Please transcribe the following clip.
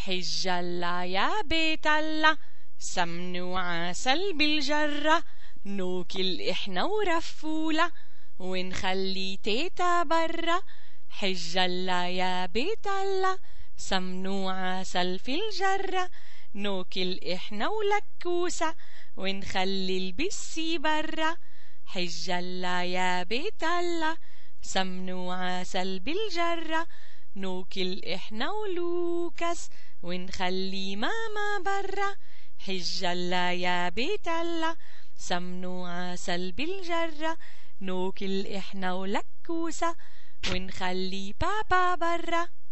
حج الله يا بيت الله، سمن وعسل بالجرة، نوكل إحنا ورفولة ونخلي تيتا برا. حج الله يا بيت الله، سمن وعسل في الجرة، نوكل إحنا ولكوسة ونخلي البسي برا. حج الله يا بيت الله، سمن وعسل بالجرة، نوكل إحنا ولوكس ونخلي ماما برا. حج الله يا بيت الله، سمن وعسل بالجرة، نوكل إحنا ولكوسة ونخلي بابا برا.